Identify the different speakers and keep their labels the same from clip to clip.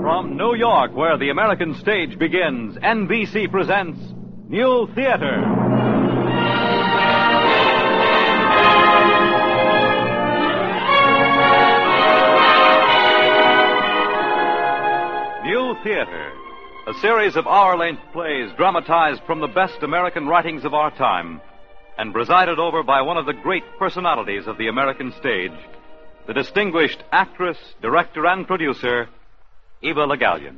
Speaker 1: From New York, where the American stage begins, NBC presents New Theater. New Theater, a series of hour-length plays dramatized from the best American writings of our time and presided over by one of the great personalities of the American stage, the distinguished actress, director, and producer, Eva Le Gallienne.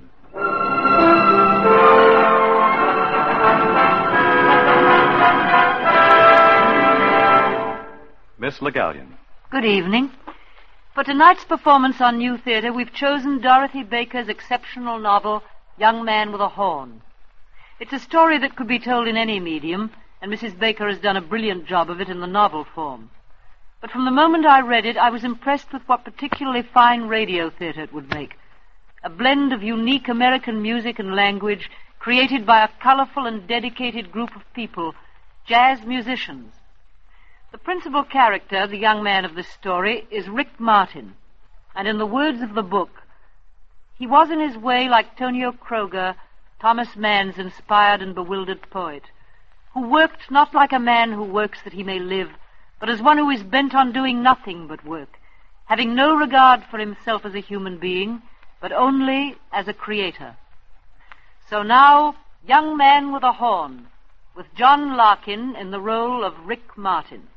Speaker 1: Miss Le Gallienne.
Speaker 2: Good evening. For tonight's performance on New Theater, we've chosen Dorothy Baker's exceptional novel, Young Man with a Horn. It's a story that could be told in any medium, and Mrs. Baker has done a brilliant job of it in the novel form. But from the moment I read it, I was impressed with what particularly fine radio theater it would make. A blend of unique American music and language created by a colorful and dedicated group of people, jazz musicians. The principal character, the young man of this story, is Rick Martin. And in the words of the book, he was in his way like Tonio Kroger, Thomas Mann's inspired and bewildered poet, who worked not like a man who works that he may live, but as one who is bent on doing nothing but work, having no regard for himself as a human being, but only as a creator. So now, Young Man with a Horn, with John Larkin in the role of Rick Martin.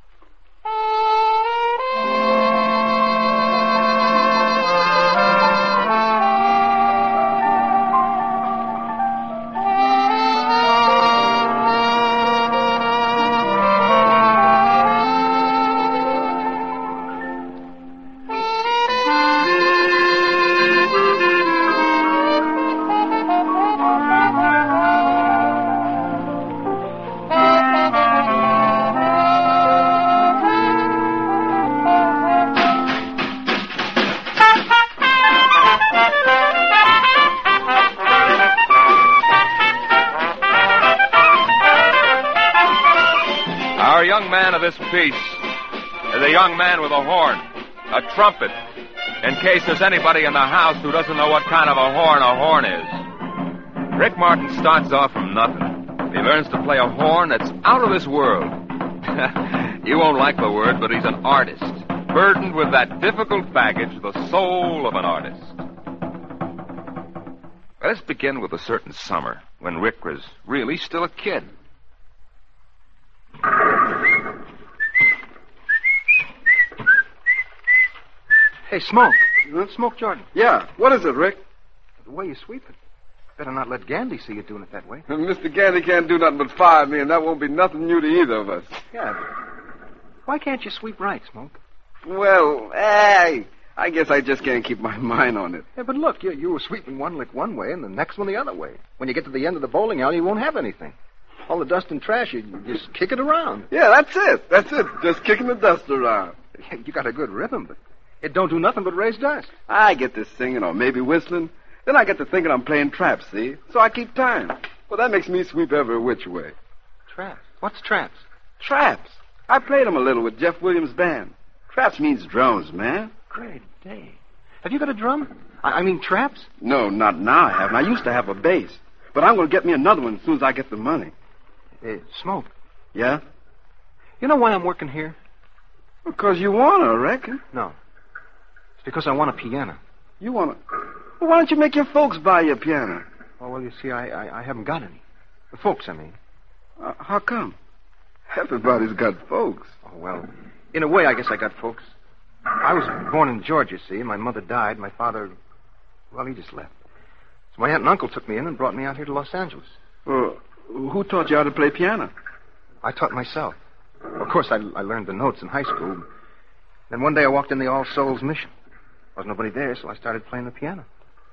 Speaker 3: This piece is a young man with a horn, a trumpet, in case there's anybody in the house who doesn't know what kind of a horn is. Rick Martin starts off from nothing. He learns to play a horn that's out of this world. You won't like the word, but he's an artist, burdened with that difficult baggage, the soul of an artist. Let's begin with a certain summer when Rick was really still a kid.
Speaker 4: Hey, Smoke. You want Smoke, Jordan?
Speaker 5: Yeah. What is it, Rick?
Speaker 4: The way you sweep it. Better not let Gandy see you doing it that way.
Speaker 5: Mr. Gandy can't do nothing but fire me, and that won't be nothing new to either of us.
Speaker 4: Yeah, but why can't you sweep right, Smoke?
Speaker 5: Well, I guess I just can't keep my mind on it.
Speaker 4: Yeah, but look, you were sweeping one lick one way and the next one the other way. When you get to the end of the bowling alley, you won't have anything. All the dust and trash, you just kick it around.
Speaker 5: Yeah, that's it. Just kicking the dust around.
Speaker 4: You got a good rhythm, but it don't do nothing but raise dust.
Speaker 5: I get to singing or maybe whistling. Then I get to thinking I'm playing traps, see? So I keep time. Well, that makes me sweep every which way.
Speaker 4: Traps? What's traps?
Speaker 5: Traps. I played them a little with Jeff Williams' band. Traps means drums, man.
Speaker 4: Great day. Have you got a drum? I mean traps?
Speaker 5: No, not now I haven't. I used to have a bass. But I'm going to get me another one as soon as I get the money.
Speaker 4: Smoke.
Speaker 5: Yeah?
Speaker 4: You know why I'm working here?
Speaker 5: Because you want to, I reckon.
Speaker 4: No. It's because I want a piano.
Speaker 5: You want to? Well, why don't you make your folks buy you a piano?
Speaker 4: Oh, well, you see, I haven't got any. The folks, I mean.
Speaker 5: How come? Everybody's got folks.
Speaker 4: Oh, well, in a way, I guess I got folks. I was born in Georgia, see, and my mother died. My father, well, he just left. So my aunt and uncle took me in and brought me out here to Los Angeles.
Speaker 5: Well, who taught you how to play piano?
Speaker 4: I taught myself. Of course, I learned the notes in high school. Then one day I walked in the All Souls Mission. Wasn't nobody there, so I started playing the piano.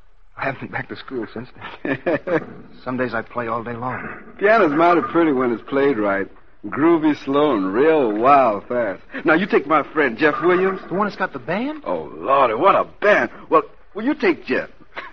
Speaker 4: I haven't been back to school since then. Some days I play all day long.
Speaker 5: Piano's mighty pretty when it's played right. Groovy, slow, and real wild fast. Now, you take my friend, Jeff Williams.
Speaker 4: The one that's got the band?
Speaker 5: Oh, Lordy, what a band. Well, you take Jeff.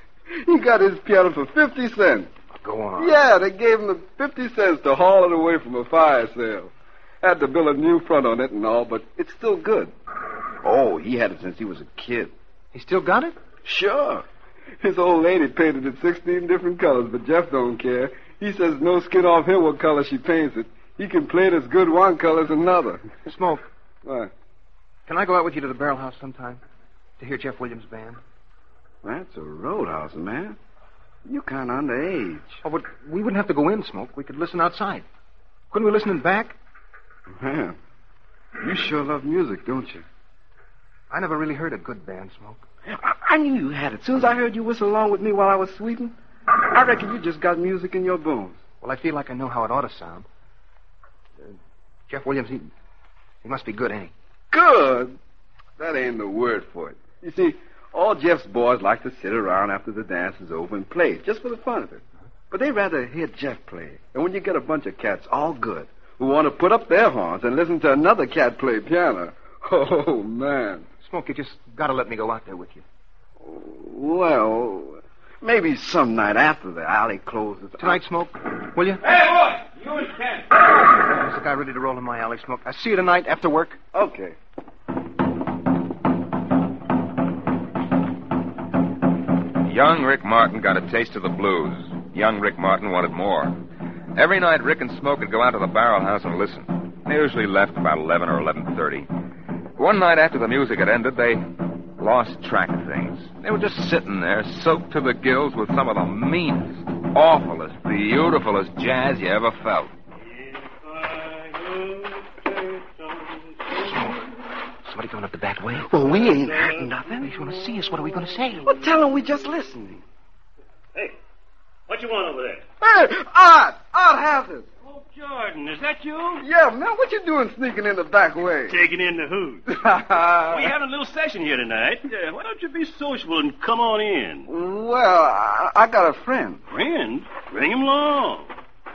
Speaker 5: He got his piano for 50 cents.
Speaker 4: Go on.
Speaker 5: Yeah, they gave him the 50 cents to haul it away from a fire sale. Had to build a new front on it and all, but it's still good. Oh, he had it since he was a kid.
Speaker 4: He still got it?
Speaker 5: Sure. His old lady painted it 16 different colors, but Jeff don't care. He says no skin off him what color she paints it. He can play it as good one color as another.
Speaker 4: Smoke,
Speaker 5: What?
Speaker 4: can I go out with you to the Barrel House sometime to hear Jeff Williams' band?
Speaker 5: That's a roadhouse, man. You kind of underage.
Speaker 4: Oh, but we wouldn't have to go in, Smoke. We could listen outside. Couldn't we listen in back?
Speaker 5: Man, you sure love music, don't you?
Speaker 4: I never really heard a good band, Smoke.
Speaker 5: I knew you had it. As soon as I heard you whistle along with me while I was sweeping, I reckon you just got music in your bones.
Speaker 4: Well, I feel like I know how it ought to sound. Jeff Williams, he must be good, ain't he?
Speaker 5: Good? That ain't the word for it. You see, all Jeff's boys like to sit around after the dance is over and play, just for the fun of it. But they rather hear Jeff play. And when you get a bunch of cats, all good, who want to put up their horns and listen to another cat play piano, oh, man.
Speaker 4: Smoke, you just got to let me go out there with you.
Speaker 5: Well, maybe some night after the alley closes.
Speaker 4: Tonight, Smoke, will you?
Speaker 3: Hey, boy! You and Ken.
Speaker 4: There's a guy ready to roll in my alley, Smoke. I'll see you tonight after work.
Speaker 5: Okay.
Speaker 3: Young Rick Martin got a taste of the blues. Young Rick Martin wanted more. Every night, Rick and Smoke would go out to the Barrel House and listen. They usually left about 11 or 11:30. One night after the music had ended, they lost track of things. They were just sitting there, soaked to the gills with some of the meanest, awfulest, beautifulest jazz you ever felt.
Speaker 4: Somebody coming up the back way.
Speaker 5: Well, we ain't hurting nothing.
Speaker 4: He's going to see us. What are we going to say?
Speaker 5: Well, tell him we just listening.
Speaker 6: Hey, what you want over there?
Speaker 5: Hey, Art! Art Hazard!
Speaker 6: Oh, Jordan, is that you?
Speaker 5: Yeah, man, what you doing sneaking in the back way?
Speaker 6: Taking in the who? We having a little session here tonight. Why don't you be sociable and come on in?
Speaker 5: Well, I got a friend.
Speaker 6: Friend? Bring him along.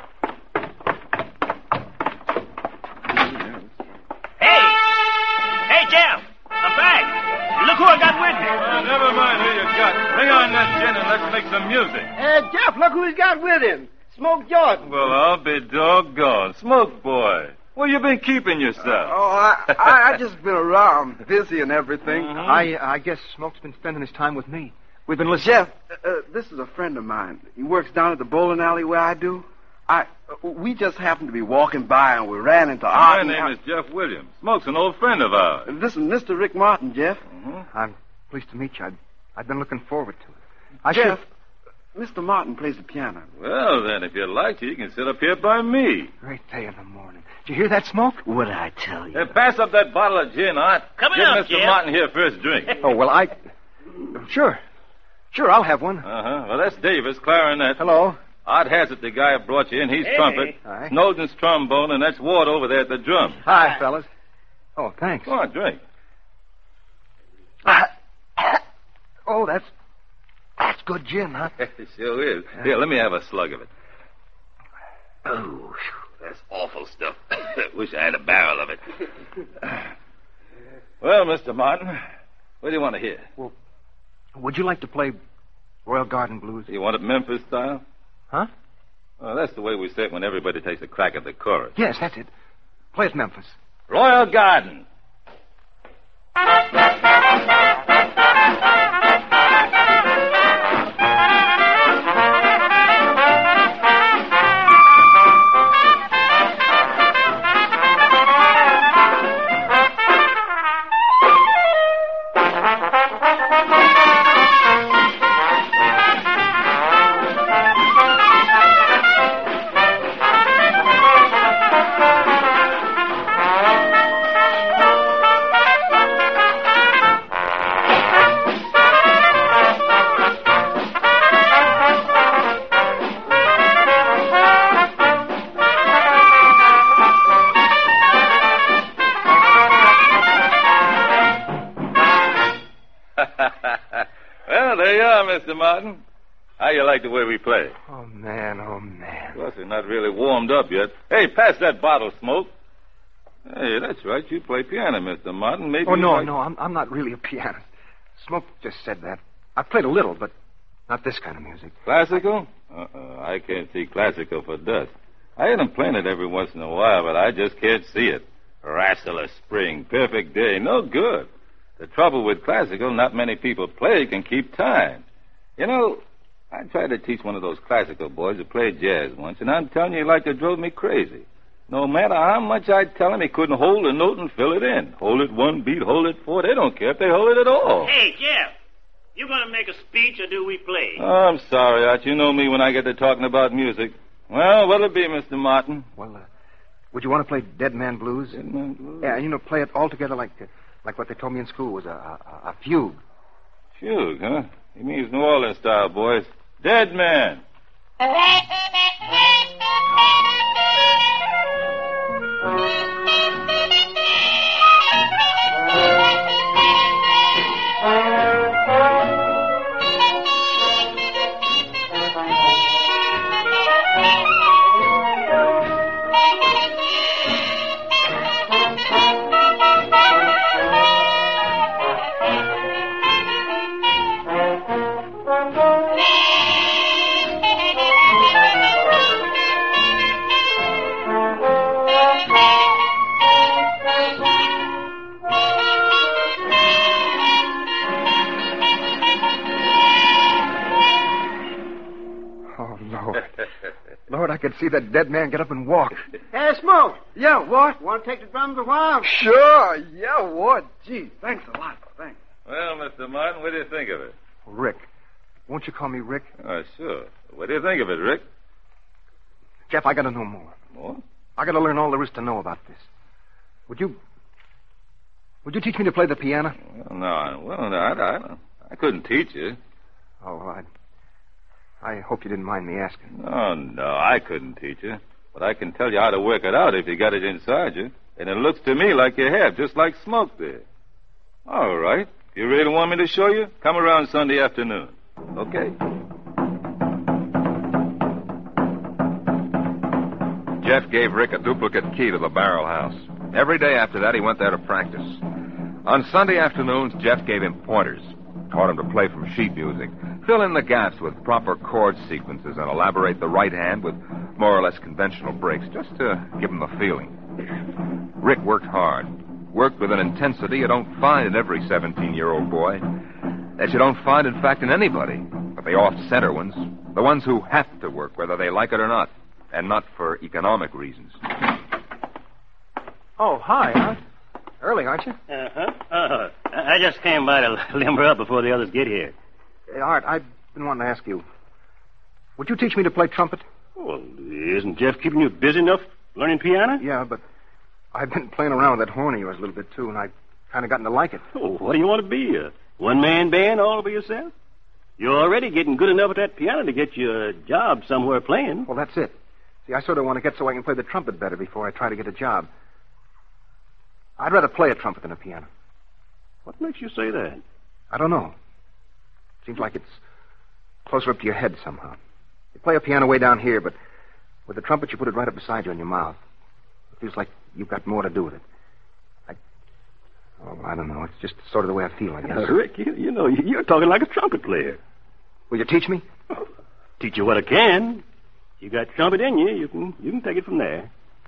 Speaker 6: Hey, Jeff, I'm back. Look who I got with me.
Speaker 3: Never mind who you got. Bring on that gin and let's make some music.
Speaker 7: Jeff, look who he's got with him. Smoke Jordan.
Speaker 3: Well, I'll be doggone. Smoke boy. Where you been keeping yourself?
Speaker 5: I just been around, busy and everything.
Speaker 4: I guess Smoke's been spending his time with me. We've been listening.
Speaker 5: Jeff, this is a friend of mine. He works down at the bowling alley where I do. We just happened to be walking by and we ran into Art.
Speaker 3: My name is Jeff Williams. Smoke's an old friend of ours.
Speaker 5: This is Mr. Rick Martin, Jeff.
Speaker 4: I'm pleased to meet you. I've been looking forward to it.
Speaker 5: Jeff, Mr. Martin plays the piano.
Speaker 3: Well, then, if you'd like to, you can sit up here by me.
Speaker 4: Great day in the morning. Did you hear that, Smoke?
Speaker 5: What'd I tell you?
Speaker 3: Hey, pass up that bottle of gin, Art.
Speaker 6: Come
Speaker 3: Give
Speaker 6: on,
Speaker 3: Mr.
Speaker 6: Jeff.
Speaker 3: Martin here first drink.
Speaker 4: Oh, well, Sure, I'll have one.
Speaker 3: Uh-huh. Well, that's Davis, clarinet.
Speaker 4: Hello.
Speaker 3: Art Hazard, the guy who brought you in. He's
Speaker 6: Hey.
Speaker 3: trumpet.
Speaker 4: Hi.
Speaker 3: Snowden's trombone, and that's Ward over there at the drum.
Speaker 4: Hi, fellas. Oh, thanks.
Speaker 3: Come on, drink.
Speaker 4: Oh, that's good gin, huh?
Speaker 3: It sure is. Here, let me have a slug of it. Oh, that's awful stuff. Wish I had a barrel of it. Well, Mr. Martin, what do you want to hear?
Speaker 4: Well, would you like to play Royal Garden Blues?
Speaker 3: You want it Memphis style?
Speaker 4: Huh?
Speaker 3: Well, that's the way we say it when everybody takes a crack at the chorus.
Speaker 4: Yes, that's it. Play it Memphis.
Speaker 3: Royal Garden. Well, there you are, Mr. Martin. How you like the way we play?
Speaker 4: Oh, man, oh, man.
Speaker 3: Plus, we're not really warmed up yet. Hey, pass that bottle, Smoke. Hey, that's right. You play piano, Mr. Martin. Maybe.
Speaker 4: Oh, no,
Speaker 3: you might...
Speaker 4: I'm not really a pianist. Smoke just said that. I've played a little, but not this kind of music.
Speaker 3: Classical? I can't see classical for dust. I hear them playing it every once in a while, but I just can't see it. Rascalous spring, perfect day, no good. The trouble with classical, not many people play can keep time.
Speaker 8: You know, I tried to teach one of those classical boys who played jazz once, and I'm telling you, like, it drove me crazy. No matter how much I tell him, he couldn't hold a note and fill it in. Hold it one beat, hold it four. They don't care if they hold it at all.
Speaker 6: Hey, Jeff, you going to make a speech or do we play?
Speaker 8: Oh, I'm sorry, Art. You know me when I get to talking about music. Well, what'll it be, Mr. Martin?
Speaker 4: Well, would you want to play Dead Man Blues?
Speaker 8: Dead Man Blues?
Speaker 4: Yeah, play it all together like what they told me in school was a fugue.
Speaker 8: Fugue, huh? He means New Orleans style, boys. Dead Man.
Speaker 4: Lord, I could see that dead man get up and walk.
Speaker 7: Hey, Smoke. Yeah, what? Want to take the drums a while?
Speaker 5: Sure. Yeah, what? Gee, thanks a lot. Thanks.
Speaker 8: Well, Mr. Martin, what do you think of it?
Speaker 4: Rick. Won't you call me Rick?
Speaker 8: Sure. What do you think of it, Rick?
Speaker 4: Jeff, I got to know more.
Speaker 8: More?
Speaker 4: I got to learn all there is to know about this. Would you teach me to play the piano?
Speaker 8: I couldn't teach you.
Speaker 4: Oh, I hope you didn't mind me asking.
Speaker 8: Oh, no, I couldn't teach you. But I can tell you how to work it out if you got it inside you. And it looks to me like you have, just like Smoke did. All right. If you really want me to show you, come around Sunday afternoon. Okay?
Speaker 3: Jeff gave Rick a duplicate key to the barrel house. Every day after that, he went there to practice. On Sunday afternoons, Jeff gave him pointers, taught him to play from sheet music, fill in the gaps with proper chord sequences, and elaborate the right hand with more or less conventional breaks, just to give him the feeling. Rick worked hard, worked with an intensity you don't find in every 17-year-old boy, that you don't find, in fact, in anybody, but the off-center ones, the ones who have to work whether they like it or not, and not for economic reasons.
Speaker 4: Oh, hi, Art. Early, aren't you?
Speaker 6: I just came by to limber up before the others get here.
Speaker 4: Hey, Art, I've been wanting to ask you, would you teach me to play trumpet?
Speaker 6: Well, isn't Jeff keeping you busy enough learning piano?
Speaker 4: Yeah, but I've been playing around with that horn of yours a little bit, too, and I've kind of gotten to like it.
Speaker 6: Oh, what do you want to be, a one-man band all by yourself? You're already getting good enough at that piano to get you a job somewhere playing.
Speaker 4: Well, that's it. See, I sort of want to get so I can play the trumpet better before I try to get a job. I'd rather play a trumpet than a piano.
Speaker 6: What makes you say that?
Speaker 4: I don't know. Seems like it's closer up to your head somehow. You play a piano way down here, but with the trumpet, you put it right up beside you in your mouth. It feels like you've got more to do with it. I don't know. It's just sort of the way I feel, I guess.
Speaker 6: Rick, you're talking like a trumpet player.
Speaker 4: Will you teach me?
Speaker 6: Teach you what I can. You got trumpet in you. You can take it from there.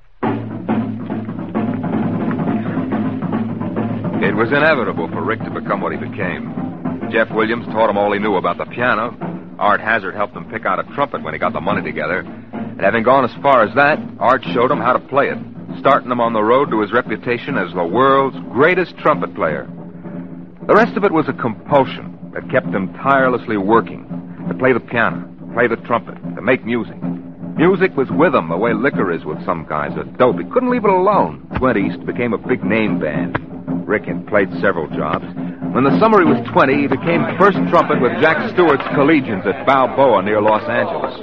Speaker 3: It was inevitable for Rick to become what he became. Jeff Williams taught him all he knew about the piano. Art Hazard helped him pick out a trumpet when he got the money together. And having gone as far as that, Art showed him how to play it, starting him on the road to his reputation as the world's greatest trumpet player. The rest of it was a compulsion that kept him tirelessly working to play the piano, play the trumpet, to make music. Music was with him the way liquor is with some guys. A dope. He couldn't leave it alone. Twent East became a big name band. Rick had played several jobs. When the summer he was 20, he became first trumpet with Jack Stewart's Collegians at Balboa near Los Angeles.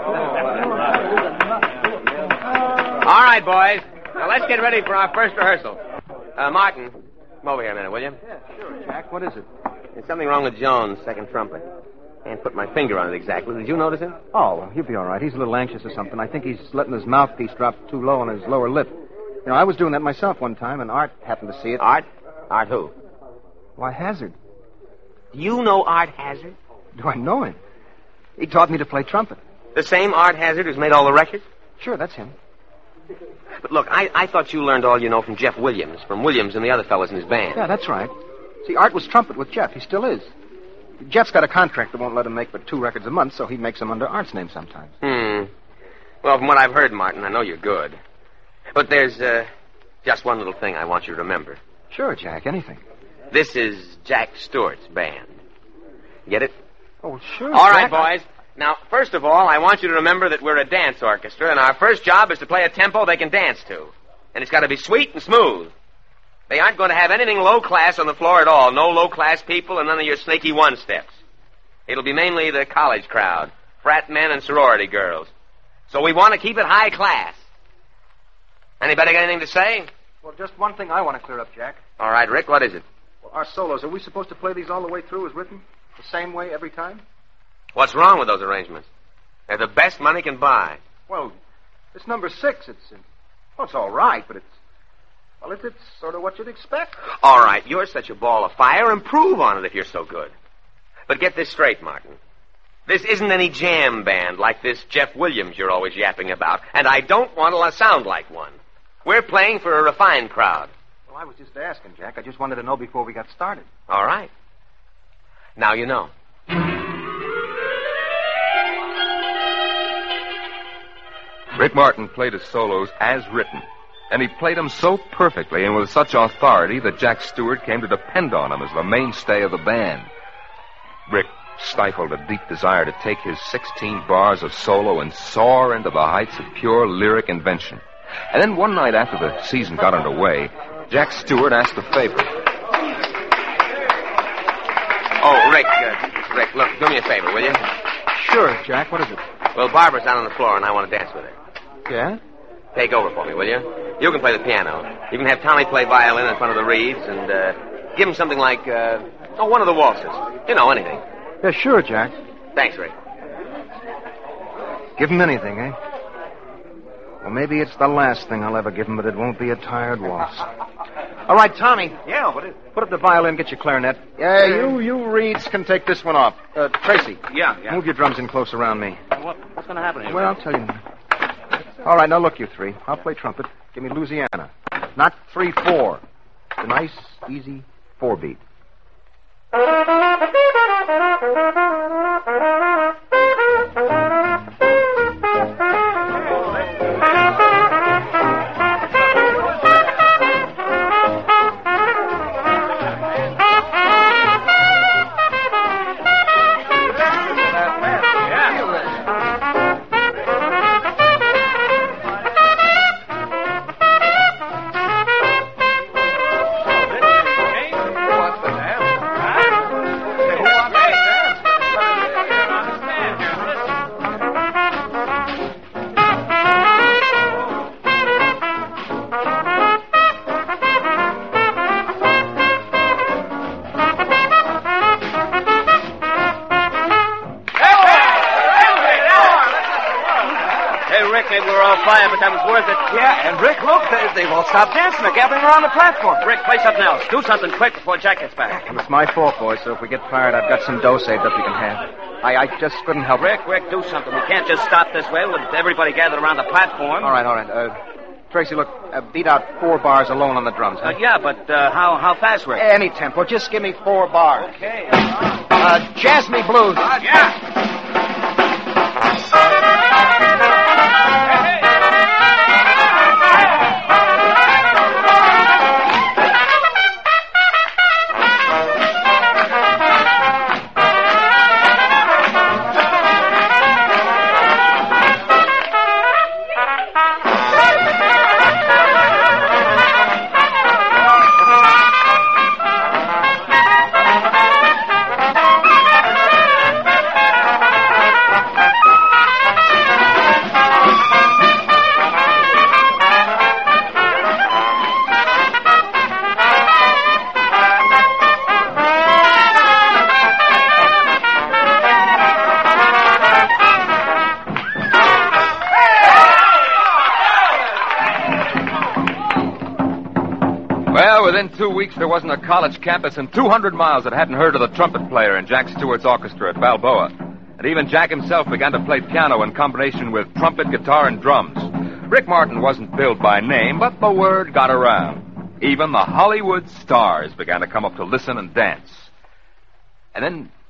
Speaker 9: All right, boys. Now let's get ready for our first rehearsal. Martin, come over here a minute, will you?
Speaker 4: Yeah, sure, Jack. What is it?
Speaker 9: There's something wrong with Jones' second trumpet. Can't put my finger on it exactly. Did you notice it?
Speaker 4: Oh, well, he'll be all right. He's a little anxious or something. I think he's letting his mouthpiece drop too low on his lower lip. I was doing that myself one time, and Art happened to see it.
Speaker 9: Art? Art who?
Speaker 4: Why, Hazard.
Speaker 9: Do you know Art Hazard?
Speaker 4: Do I know him? He taught me to play trumpet.
Speaker 9: The same Art Hazard who's made all the records?
Speaker 4: Sure, that's him.
Speaker 9: But look, I thought you learned all you know from Jeff Williams, from Williams and the other fellas in his band.
Speaker 4: Yeah, that's right. See, Art was trumpet with Jeff. He still is. Jeff's got a contract that won't let him make but 2 records a month, so he makes them under Art's name sometimes.
Speaker 9: Well, from what I've heard, Martin, I know you're good. But there's just one little thing I want you to remember.
Speaker 4: Sure, Jack, anything.
Speaker 9: This is Jack Stewart's band. Get it?
Speaker 4: Oh, sure.
Speaker 9: All right, boys. Now, first of all, I want you to remember that we're a dance orchestra, and our first job is to play a tempo they can dance to. And it's got to be sweet and smooth. They aren't going to have anything low class on the floor at all. No low class people and none of your snaky one-steps. It'll be mainly the college crowd, frat men and sorority girls. So we want to keep it high class. Anybody got anything to say?
Speaker 4: Well, just one thing I want to clear up, Jack.
Speaker 9: All right, Rick, what is it?
Speaker 4: Well, our solos, are we supposed to play these all the way through as written? The same way every time?
Speaker 9: What's wrong with those arrangements? They're the best money can buy.
Speaker 4: Well, it's number 6. It's all right, but it's sort of what you'd expect.
Speaker 9: All right, you're such a ball of fire. Improve on it if you're so good. But get this straight, Martin. This isn't any jam band like this Jeff Williams you're always yapping about, and I don't want to sound like one. We're playing for a refined crowd.
Speaker 4: Well, I was just asking, Jack. I just wanted to know before we got started.
Speaker 9: All right. Now you know.
Speaker 3: Rick Martin played his solos as written, and he played them so perfectly and with such authority that Jack Stewart came to depend on him as the mainstay of the band. Rick stifled a deep desire to take his 16 bars of solo and soar into the heights of pure lyric invention. And then one night after the season got underway, Jack Stewart asked a favor.
Speaker 9: Oh, Rick, look, do me a favor, will you?
Speaker 4: Sure, Jack. What is it?
Speaker 9: Well, Barbara's down on the floor, and I want to dance with her.
Speaker 4: Yeah?
Speaker 9: Take over for me, will you? You can play the piano. You can have Tommy play violin in front of the reeds, and give him something like, one of the waltzes. You know, anything.
Speaker 4: Yeah, sure, Jack.
Speaker 9: Thanks, Rick.
Speaker 4: Give him anything, eh? Well, maybe it's the last thing I'll ever give him, but it won't be a tired waltz. All right, Tommy.
Speaker 7: Yeah, what is it?
Speaker 4: Put up the violin, get your clarinet. Yeah, you reeds can take this one off. Tracy.
Speaker 7: Yeah.
Speaker 4: Move your drums in close around me.
Speaker 7: What's going to happen here?
Speaker 4: Well, I'll tell you. All right, now look, you 3. I'll play trumpet. Give me Louisiana. Not 3/4. It's a nice, easy 4-beat.
Speaker 7: But that was worth it. Yeah, and Rick, look, they won't stop dancing. They're gathering around the platform. Rick, play something else. Do something quick before Jack gets back.
Speaker 4: Well, it's my fault, boys, so if we get fired, I've got some dough saved up you can have. I just couldn't help it.
Speaker 7: Rick, do something. We can't just stop this way with everybody gathered around the platform.
Speaker 4: All right. Tracy, look, beat out 4 bars alone on the drums. Huh?
Speaker 7: Yeah, but how fast, Rick?
Speaker 4: Any tempo. Just give me 4 bars.
Speaker 7: Okay.
Speaker 4: Jazz me blues.
Speaker 7: Yeah.
Speaker 3: Within 2 weeks, there wasn't a college campus in 200 miles that hadn't heard of the trumpet player in Jack Stewart's orchestra at Balboa. And even Jack himself began to play piano in combination with trumpet, guitar, and drums. Rick Martin wasn't billed by name, but the word got around. Even the Hollywood stars began to come up to listen and dance. And then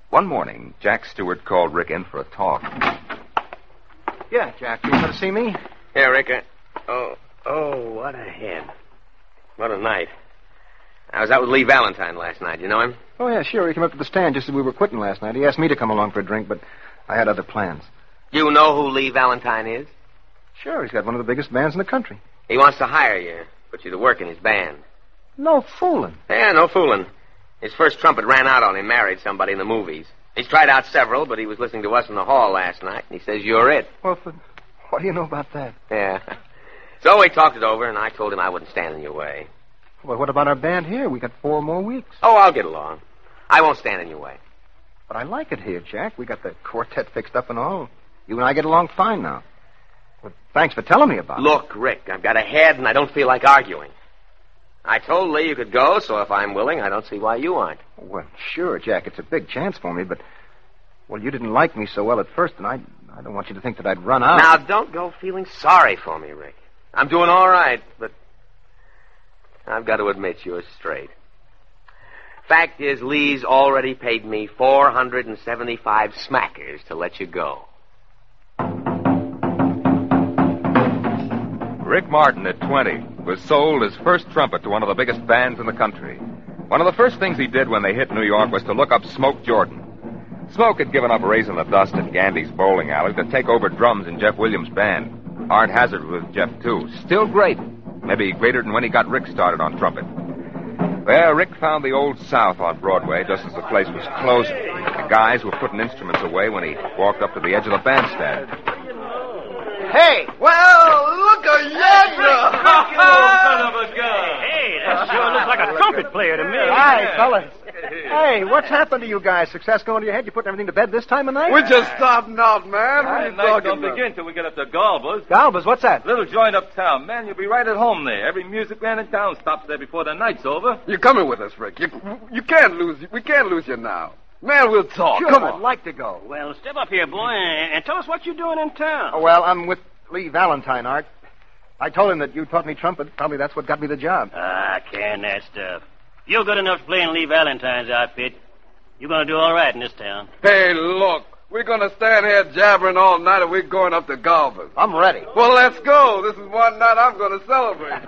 Speaker 3: One morning, Jack Stewart called Rick in for a talk.
Speaker 4: Yeah, Jack, you want to see me?
Speaker 9: Here, Rick. Oh, what a head. What a night. I was out with Lee Valentine last night. You know him?
Speaker 4: Oh, yeah, sure. He came up to the stand just as we were quitting last night. He asked me to come along for a drink, but I had other plans.
Speaker 9: You know who Lee Valentine is?
Speaker 4: Sure, he's got one of the biggest bands in the country.
Speaker 9: He wants to hire you, put you to work in his band.
Speaker 4: No fooling.
Speaker 9: Yeah, no fooling. His first trumpet ran out on him, married somebody in the movies. He's tried out several, but he was listening to us in the hall last night, and he says you're it.
Speaker 4: Well, what do you know about that?
Speaker 9: Yeah. So we talked it over, and I told him I wouldn't stand in your way.
Speaker 4: Well, what about our band here? We got 4 more weeks.
Speaker 9: Oh, I'll get along. I won't stand in your way.
Speaker 4: But I like it here, Jack. We got the quartet fixed up and all. You and I get along fine now. Well, thanks for telling me about it.
Speaker 9: Look, Rick, I've got a head, and I don't feel like arguing. I told Lee you could go, so if I'm willing, I don't see why you aren't.
Speaker 4: Well, sure, Jack. It's a big chance for me, but... Well, you didn't like me so well at first, and I don't want you to think that I'd run out.
Speaker 9: Now, don't go feeling sorry for me, Rick. I'm doing all right, but I've got to admit you're straight. Fact is, Lee's already paid me 475 smackers to let you go.
Speaker 3: Rick Martin, at 20, was sold his first trumpet to one of the biggest bands in the country. One of the first things he did when they hit New York was to look up Smoke Jordan. Smoke had given up raising the dust at Gandy's bowling alley to take over drums in Jeff Williams' band. Art Hazard was with Jeff, too. Still great. Maybe greater than when he got Rick started on trumpet. Well, Rick found the Old South on Broadway just as the place was closing. The guys were putting instruments away when he walked up to the edge of the bandstand.
Speaker 4: Hey!
Speaker 5: Well, look at Yadra!
Speaker 6: son of a gun! Hey, that sure looks like a trumpet player to me.
Speaker 4: Hi, fellas. Hey, what's happened to you guys? Success going to your head? You putting everything to bed this time of night?
Speaker 5: We're just starting out, man. What are you
Speaker 8: Night
Speaker 5: talking
Speaker 8: don't
Speaker 5: about?
Speaker 8: begin till we get up to Galba's.
Speaker 4: Galba's, what's that?
Speaker 8: Little joint uptown. Man, you'll be right at home there. Every music man in town stops there before the night's over.
Speaker 5: You're coming with us, Rick. You can't lose. We can't lose you now. Man, we'll talk.
Speaker 4: Sure,
Speaker 5: Come
Speaker 4: I'd
Speaker 5: on.
Speaker 4: like to go.
Speaker 6: Well, step up here, boy, and tell us what you're doing in town.
Speaker 4: Oh, well, I'm with Lee Valentine, Art. I told him that you taught me trumpet. Probably that's what got me the job.
Speaker 6: Can that stuff. If you're good enough to play in Lee Valentine's outfit, you're going to do all right in this town.
Speaker 5: Hey, look. We're going to stand here jabbering all night, and we're going up to Galva's.
Speaker 4: I'm ready.
Speaker 5: Well, let's go. This is one night I'm going to celebrate.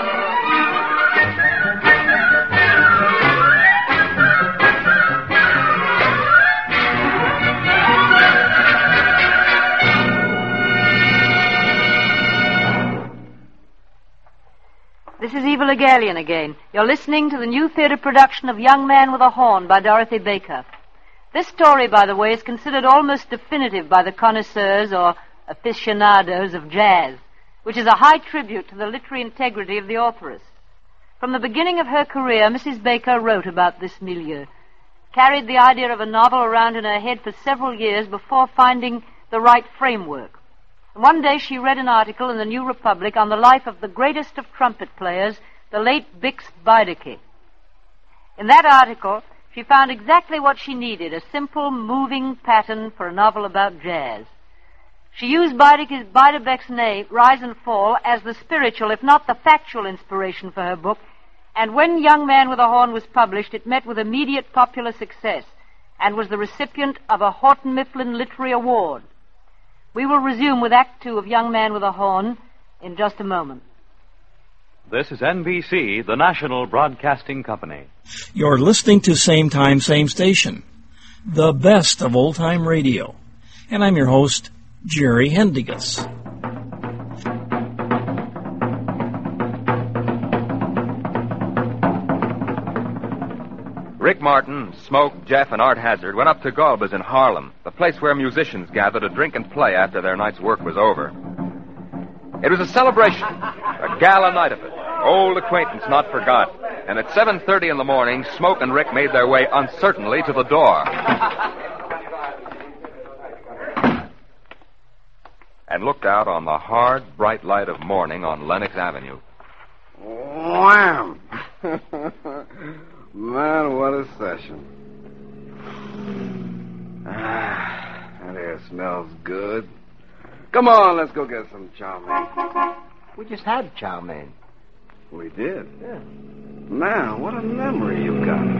Speaker 2: This is Eva Le Gallienne again. You're listening to the new theater production of Young Man with a Horn by Dorothy Baker. This story, by the way, is considered almost definitive by the connoisseurs or aficionados of jazz, which is a high tribute to the literary integrity of the authoress. From the beginning of her career, Mrs. Baker wrote about this milieu, carried the idea of a novel around in her head for several years before finding the right framework. One day she read an article in the New Republic on the life of the greatest of trumpet players, the late Bix Beiderbecke. In that article, she found exactly what she needed, a simple, moving pattern for a novel about jazz. She used Beiderbecke's name, Rise and Fall, as the spiritual, if not the factual inspiration for her book, and when Young Man with a Horn was published, it met with immediate popular success and was the recipient of a Houghton Mifflin Literary Award. We will resume with Act 2 of Young Man with a Horn in just a moment.
Speaker 1: This is NBC, the national broadcasting company.
Speaker 10: You're listening to Same Time, Same Station, the best of old-time radio. And I'm your host, Jerry Hendigas.
Speaker 3: Rick Martin, Smoke, Jeff, and Art Hazard went up to Galba's in Harlem, the place where musicians gathered to drink and play after their night's work was over. It was a celebration, a gala night of it, old acquaintance not forgot. And at 7:30 in the morning, Smoke and Rick made their way uncertainly to the door. And looked out on the hard, bright light of morning on Lenox Avenue.
Speaker 5: Wham! Man, what a session. That air smells good. Come on, let's go get some chow mein.
Speaker 4: We just had chow mein.
Speaker 5: We did?
Speaker 4: Yeah.
Speaker 5: Man, what a memory you got.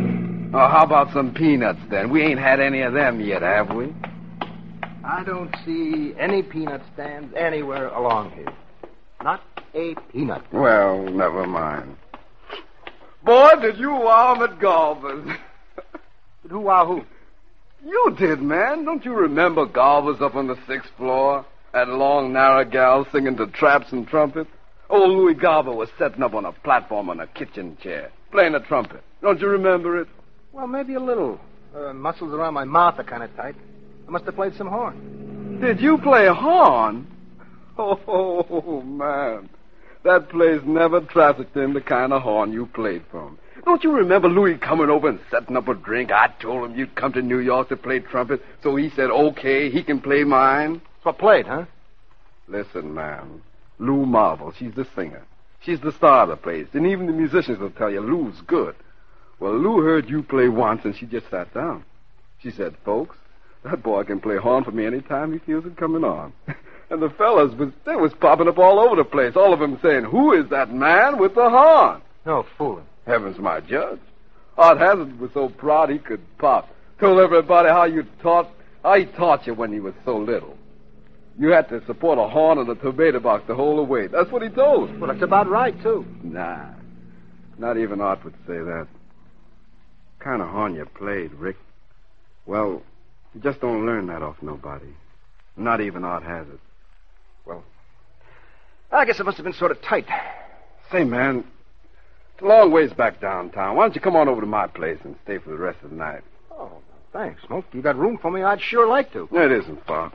Speaker 5: Oh, how about some peanuts, then? We ain't had any of them yet, have we?
Speaker 4: I don't see any peanut stands anywhere along here. Not a peanut.
Speaker 5: Well, never mind. Boy, did you wow 'em at Galva's.
Speaker 4: But who?
Speaker 5: You did, man. Don't you remember Galva's up on the 6th floor? That long, narrow gal singing to traps and trumpets? Old Louis Galva was setting up on a platform on a kitchen chair, playing the trumpet. Don't you remember it?
Speaker 4: Well, maybe a little. Muscles around my mouth are kind of tight. I must have played some horn.
Speaker 5: Did you play horn? Oh, man. That place never trafficked in the kind of horn you played from. Don't you remember Louis coming over and setting up a drink? I told him you'd come to New York to play trumpet, so he said, okay, he can play mine.
Speaker 4: So I played, huh?
Speaker 5: Listen, man. Lou Marvel, she's the singer. She's the star of the place, and even the musicians will tell you Lou's good. Well, Lou heard you play once, and she just sat down. She said, folks, that boy can play horn for me any time he feels it coming on. And the fellas, they was popping up all over the place, all of them saying, who is that man with the horn?
Speaker 4: No fooling.
Speaker 5: Heavens, my judge. Art Hazard was so proud he could pop. Told everybody how he taught you when he was so little. You had to support a horn and a tomato box the whole way. That's what he told.
Speaker 4: Well, that's about right, too.
Speaker 5: Nah. Not even Art would say that. Kind of horn you played, Rick. Well, you just don't learn that off nobody. Not even Art Hazard.
Speaker 4: Well, I guess it must have been sort of tight.
Speaker 5: Say, man, it's a long ways back downtown. Why don't you come on over to my place and stay for the rest of the night?
Speaker 4: Oh, thanks, Smoke. You got room for me? I'd sure like to.
Speaker 5: It isn't far.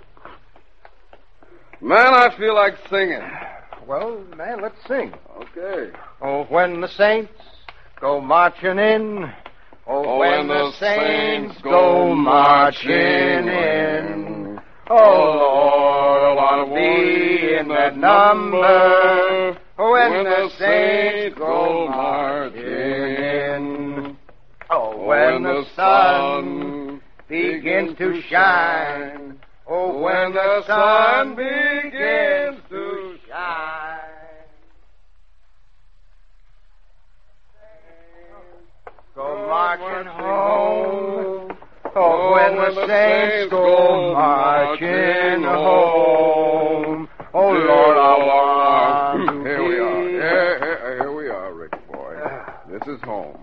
Speaker 5: Man, I feel like singing.
Speaker 4: Well, man, let's sing.
Speaker 5: Okay.
Speaker 4: Oh, when the saints go marching in. Oh, when the saints go marching in. Oh, Lord, I want to be in that number. When the saints go marching in. Oh, when the sun begins to shine. Oh, when the sun begins to shine. Go marching home. Oh, when the saints go marching home. Oh, Lord, I want to
Speaker 5: Here we are. Here we are, Rick, boy. This is home.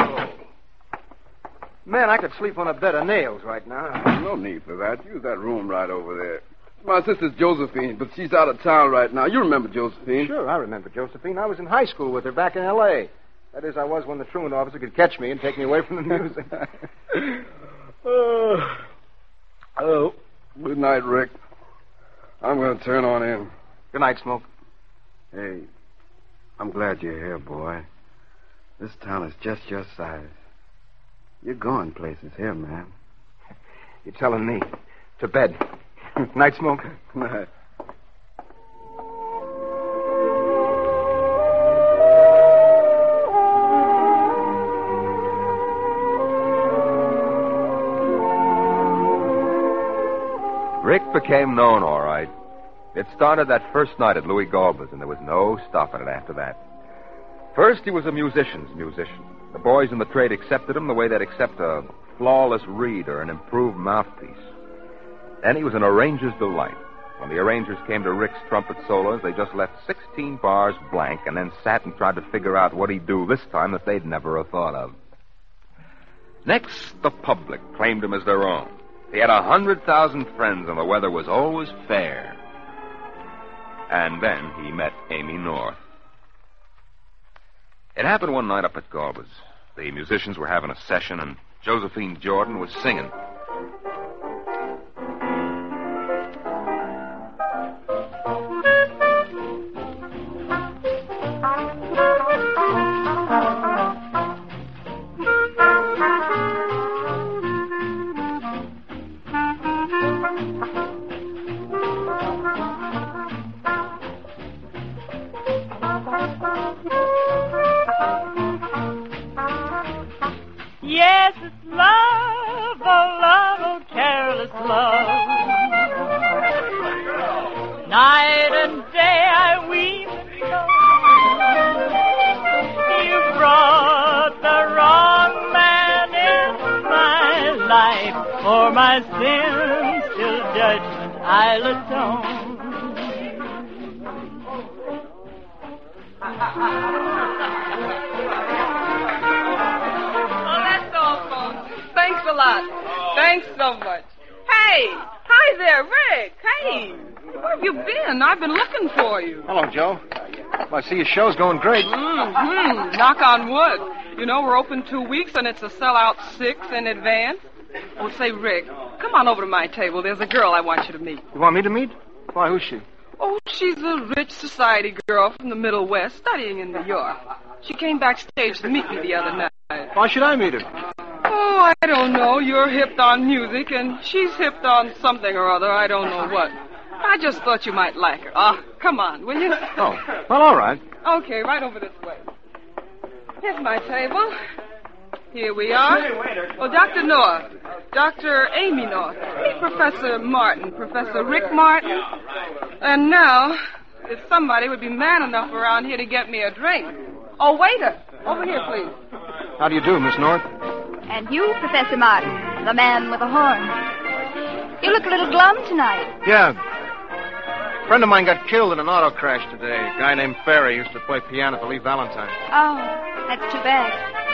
Speaker 4: Man, I could sleep on a bed of nails right now.
Speaker 5: No need for that. Use that room right over there. My sister's Josephine, but she's out of town right now. You remember Josephine?
Speaker 4: Sure, I remember Josephine. I was in high school with her back in L.A. That is, I was when the truant officer could catch me and take me away from the music.
Speaker 5: Oh, good night, Rick. I'm going to turn on in.
Speaker 4: Good night, Smoke.
Speaker 5: Hey, I'm glad you're here, boy. This town is just your size. You're going places here, man.
Speaker 4: You're telling me. To bed. Night, Smoke.
Speaker 5: Night.
Speaker 3: Rick became known, all right. It started that first night at Louis Galva's, and there was no stopping it after that. First, he was a musician's musician. The boys in the trade accepted him the way they'd accept a flawless reed or an improved mouthpiece. Then he was an arranger's delight. When the arrangers came to Rick's trumpet solos, they just left 16 bars blank and then sat and tried to figure out what he'd do this time that they'd never have thought of. Next, the public claimed him as their own. He had 100,000 friends, and the weather was always fair. And then he met Amy North. It happened one night up at Galva's. The musicians were having a session, and Josephine Jordan was singing.
Speaker 11: Yes, it's love, oh love, oh my sins till judgment I'll atone.
Speaker 12: Oh, that's all, folks. Thanks a lot. Thanks so much. Hey, hi there, Rick. Hey, where have you been? I've been looking for you.
Speaker 4: Hello, Joe. Well, I see your show's going great.
Speaker 12: Mm-hmm. Knock on wood. You know, we're open 2 weeks, and it's a sellout 6 in advance. Oh, say, Rick, come on over to my table. There's a girl I want you to meet.
Speaker 4: You want me to meet? Why, who's she?
Speaker 12: Oh, she's a rich society girl from the Middle West studying in New York. She came backstage to meet me the other night.
Speaker 4: Why should I meet her?
Speaker 12: Oh, I don't know. You're hipped on music, and she's hipped on something or other. I don't know what. I just thought you might like her. Come on, will you?
Speaker 4: Oh, well, all right.
Speaker 12: Okay, right over this way. Here's my table. Here we are. Oh, Dr. North. Dr. Amy North. Meet Professor Martin. Professor Rick Martin. And now, if somebody would be man enough around here to get me a drink. Oh, waiter. Over here, please.
Speaker 4: How do you do, Miss North?
Speaker 13: And you, Professor Martin, the man with the horn. You look a little glum tonight.
Speaker 4: Yeah. A friend of mine got killed in an auto crash today. A guy named Ferry used to play piano for Lee Valentine.
Speaker 13: Oh, that's too bad.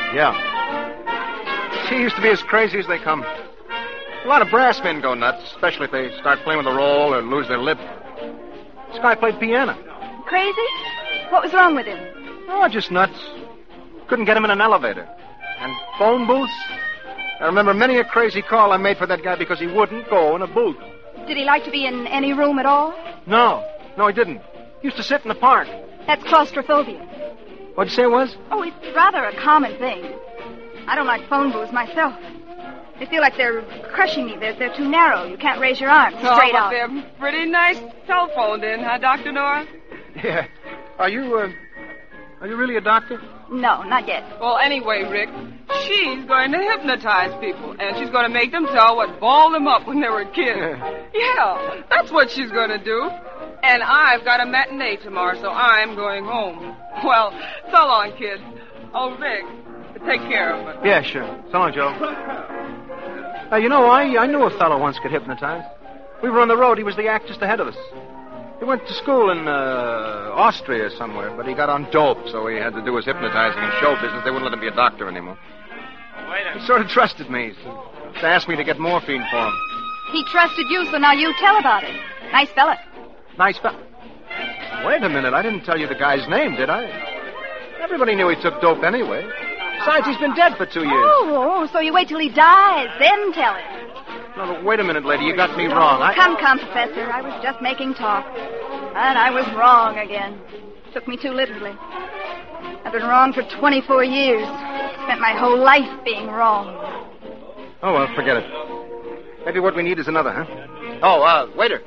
Speaker 4: Yeah. She used to be as crazy as they come. A lot of brass men go nuts, especially if they start playing with a roll or lose their lip. This guy played piano.
Speaker 13: Crazy? What was wrong with him?
Speaker 4: Oh, just nuts. Couldn't get him in an elevator. And phone booths? I remember many a crazy call I made for that guy because he wouldn't go in a booth.
Speaker 13: Did he like to be in any room at all?
Speaker 4: No, he didn't. He used to sit in the park.
Speaker 13: That's claustrophobia.
Speaker 4: What'd you say it was?
Speaker 13: Oh, it's rather a common thing. I don't like phone booths myself. They feel like they're crushing me. They're too narrow. You can't raise your arms straight out.
Speaker 12: They're pretty nice telephoned in, huh, Dr. North?
Speaker 4: Yeah. Are you really a doctor?
Speaker 13: No, not yet.
Speaker 12: Well, anyway, Rick, she's going to hypnotize people, and she's going to make them tell what balled them up when they were kids. Yeah, that's what she's going to do. And I've got a matinee tomorrow, so I'm going home. Well, so long, kid. Oh, Rick, take care of it.
Speaker 4: Yeah, sure. So long, Joe. You know, I knew a fellow once could hypnotize. We were on the road. He was the act just ahead of us. He went to school in Austria somewhere, but he got on dope, so he had to do his hypnotizing in show business. They wouldn't let him be a doctor anymore. He sort of trusted me, so they asked me to get morphine for him.
Speaker 13: He trusted you, so now you tell about it. Nice fella.
Speaker 4: Nice fella. Wait a minute, I didn't tell you the guy's name, did I? Everybody knew he took dope anyway. Besides, he's been dead for 2 years.
Speaker 13: Oh, so you wait till he dies, then tell it.
Speaker 4: No, but wait a minute, lady. You got me wrong.
Speaker 13: Come, Professor. I was just making talk. And I was wrong again. Took me too literally. I've been wrong for 24 years. Spent my whole life being wrong.
Speaker 4: Oh, well, forget it. Maybe what we need is another, huh? Oh, waiter.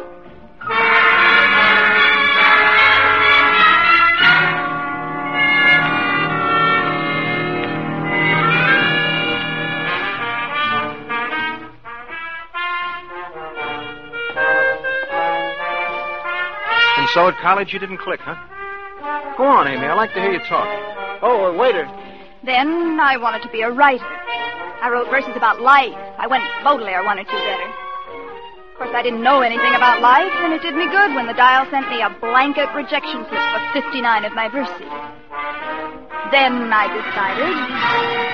Speaker 4: And so at college you didn't click, huh? Go on, Amy. I like to hear you talk. Oh, waiter.
Speaker 13: Then I wanted to be a writer. I wrote verses about life. I went Baudelaire 1 or 2 better. Of course, I didn't know anything about life, and it did me good when the dial sent me a blanket rejection slip for 59 of my verses. Then I decided...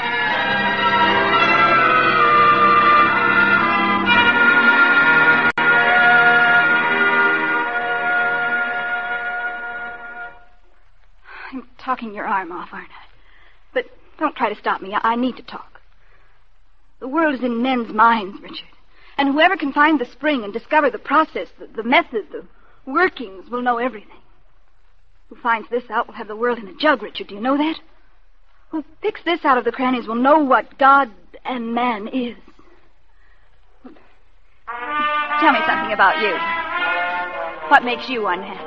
Speaker 13: I'm talking your arm off, aren't I? But don't try to stop me. I need to talk. The world is in men's minds, Richard. And whoever can find the spring and discover the process, the method, the workings, will know everything. Who finds this out will have the world in a jug, Richard. Do you know that? Who picks this out of the crannies will know what God and man is. Tell me something about you. What makes you unhappy?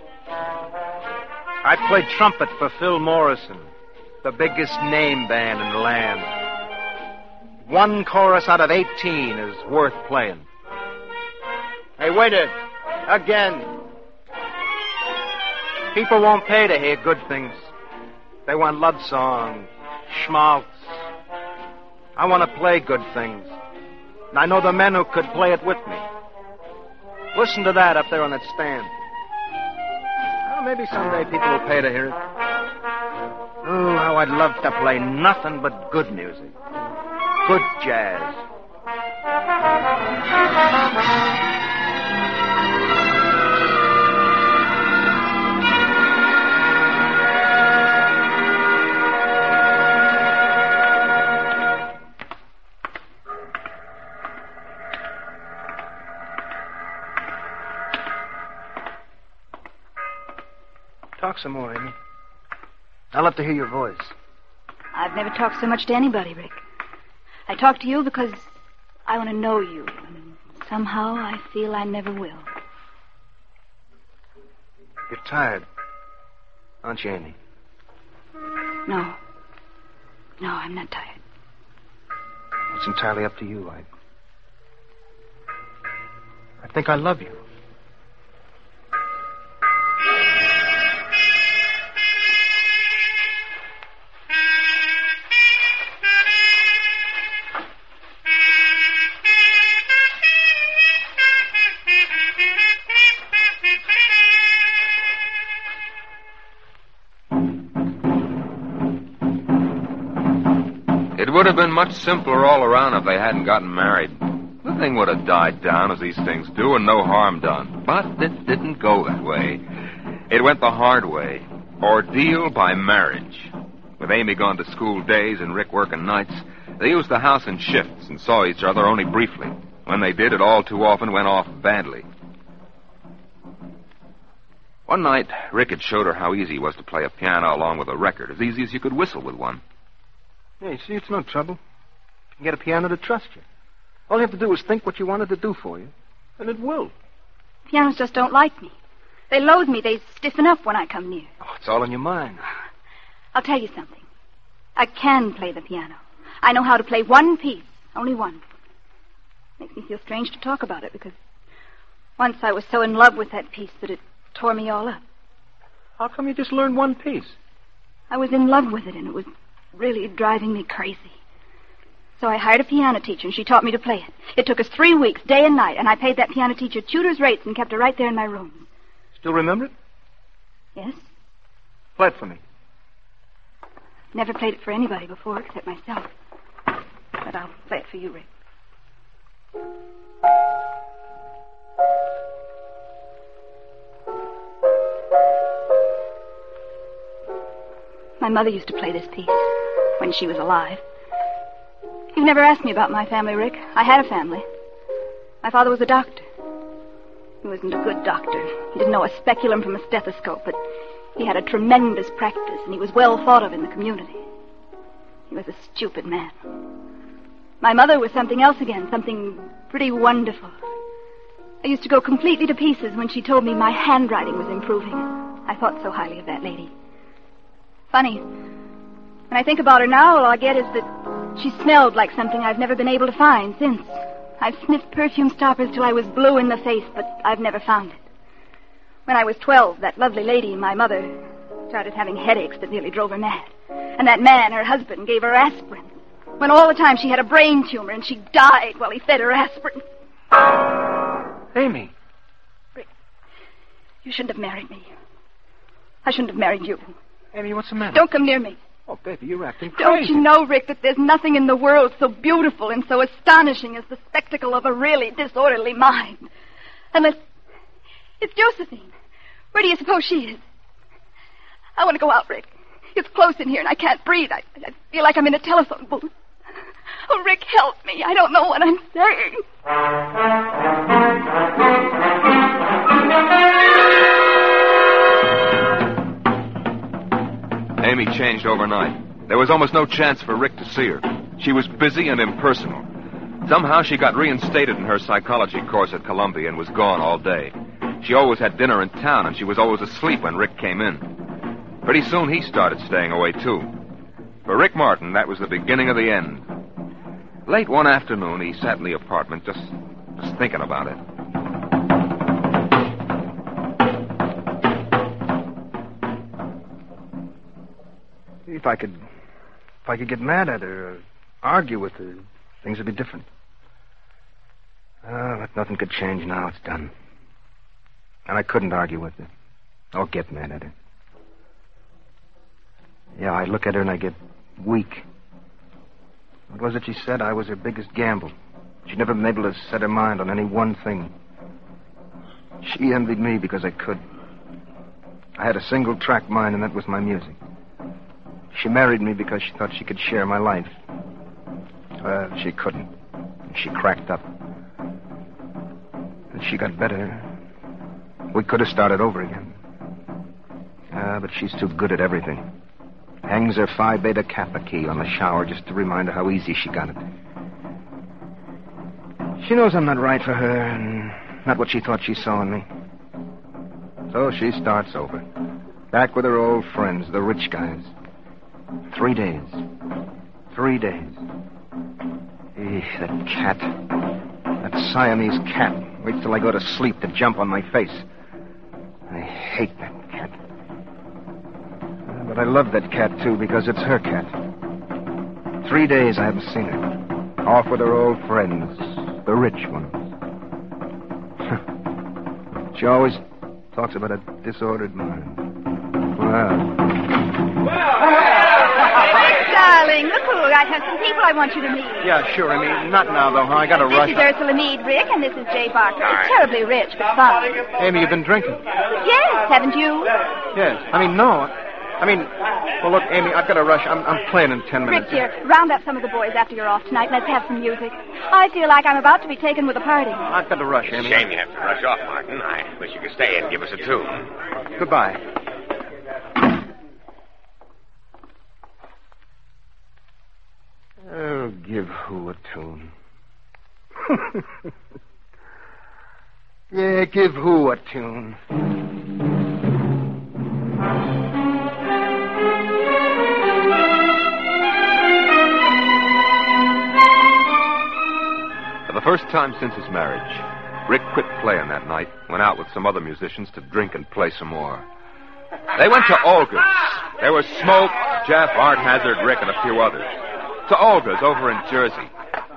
Speaker 4: I played trumpet for Phil Morrison, the biggest name band in the land. 1 chorus out of 18 is worth playing. Hey, waiter, again. People won't pay to hear good things. They want love songs, schmaltz. I want to play good things. And I know the men who could play it with me. Listen to that up there on that stand. Well, maybe someday people will pay to hear it. Oh, how I'd love to play nothing but good music. Good jazz. Talk some more, Amy. I'd love to hear your voice.
Speaker 13: I've never talked so much to anybody, Rick. I talk to you because I want to know you. And somehow I feel I never will.
Speaker 4: You're tired, aren't you, Amy?
Speaker 13: No. No, I'm not tired.
Speaker 4: It's entirely up to you. I think I love you.
Speaker 3: It would have been much simpler all around if they hadn't gotten married. The thing would have died down as these things do and no harm done. But it didn't go that way. It went the hard way. Ordeal by marriage. With Amy gone to school days and Rick working nights, they used the house in shifts and saw each other only briefly. When they did, it all too often went off badly. One night, Rick had showed her how easy it was to play a piano along with a record, as easy as you could whistle with one.
Speaker 4: Yeah, you see, it's no trouble. You can get a piano to trust you. All you have to do is think what you want it to do for you, and it will.
Speaker 13: Pianos just don't like me. They loathe me. They stiffen up when I come near.
Speaker 4: Oh, it's all in your mind.
Speaker 13: I'll tell you something. I can play the piano. I know how to play one piece, only one. Makes me feel strange to talk about it, because once I was so in love with that piece that it tore me all up.
Speaker 4: How come you just learned one piece?
Speaker 13: I was in love with it, and it was really driving me crazy. So I hired a piano teacher, and she taught me to play it. It took us 3 weeks, day and night, and I paid that piano teacher tutor's rates and kept her right there in my room.
Speaker 4: Still remember it?
Speaker 13: Yes.
Speaker 4: Play it for me.
Speaker 13: Never played it for anybody before except myself. But I'll play it for you, Rick. My mother used to play this piece when she was alive. You've never asked me about my family, Rick. I had a family. My father was a doctor. He wasn't a good doctor. He didn't know a speculum from a stethoscope, but he had a tremendous practice, and he was well thought of in the community. He was a stupid man. My mother was something else again, something pretty wonderful. I used to go completely to pieces when she told me my handwriting was improving. I thought so highly of that lady. Funny. When I think about her now, all I get is that she smelled like something I've never been able to find since. I've sniffed perfume stoppers till I was blue in the face, but I've never found it. When I was 12, that lovely lady, my mother, started having headaches that nearly drove her mad. And that man, her husband, gave her aspirin. When all the time she had a brain tumor and she died while he fed her aspirin.
Speaker 4: Amy.
Speaker 13: Rick, you shouldn't have married me. I shouldn't have married you.
Speaker 4: Amy, what's the matter?
Speaker 13: Don't come near me.
Speaker 4: Oh, baby, you're acting crazy.
Speaker 13: Don't you know, Rick, that there's nothing in the world so beautiful and so astonishing as the spectacle of a really disorderly mind? Unless... It's Josephine. Where do you suppose she is? I want to go out, Rick. It's close in here and I can't breathe. I feel like I'm in a telephone booth. Oh, Rick, help me. I don't know what I'm saying.
Speaker 3: Amy changed overnight. There was almost no chance for Rick to see her. She was busy and impersonal. Somehow she got reinstated in her psychology course at Columbia and was gone all day. She always had dinner in town, and she was always asleep when Rick came in. Pretty soon he started staying away, too. For Rick Martin, that was the beginning of the end. Late one afternoon, he sat in the apartment just thinking about it.
Speaker 4: If I could get mad at her or argue with her, things would be different. Oh, but nothing could change now. It's done. And I couldn't argue with her. Or get mad at her. Yeah, I look at her and I get weak. What was it she said? I was her biggest gamble. She'd never been able to set her mind on any one thing. She envied me because I could. I had a single-track mind, and that was my music. She married me because she thought she could share my life. Well, she couldn't. She cracked up. And she got better. We could have started over again. But she's too good at everything. Hangs her Phi Beta Kappa key on the shower just to remind her how easy she got it. She knows I'm not right for her, and not what she thought she saw in me. So she starts over. Back with her old friends, the rich guys. 3 days. 3 days. That cat. That Siamese cat. Waits till I go to sleep to jump on my face. I hate that cat. But I love that cat, too, because it's her cat. 3 days I haven't seen her. Off with her old friends, the rich ones. She always talks about a disordered mind. Well.
Speaker 13: Darling, look who. I have some people I want you to meet.
Speaker 4: Yeah, sure. I mean, not now, though, huh? I gotta rush.
Speaker 13: This is Ursula Meade, Rick, and this is Jay Barker. Terribly rich, but fun.
Speaker 4: Amy, you've been drinking?
Speaker 13: Yes, haven't you?
Speaker 4: Yes. I mean, no. Well, look, Amy, I've got to rush. I'm playing in 10 minutes.
Speaker 13: Rick, dear, round up some of the boys after you're off tonight. Let's have some music. I feel like I'm about to be taken with a party.
Speaker 4: I've got to rush, Amy.
Speaker 9: Shame you have to rush off, Martin. I wish you could stay and give us a tune.
Speaker 4: Goodbye. Oh, give who a tune. Yeah, give who a tune.
Speaker 3: For the first time since his marriage, Rick quit playing that night, went out with some other musicians to drink and play some more. They went to Olga's. There was Smoke, Jeff, Art Hazard, Rick, and a few others. To Olga's over in Jersey.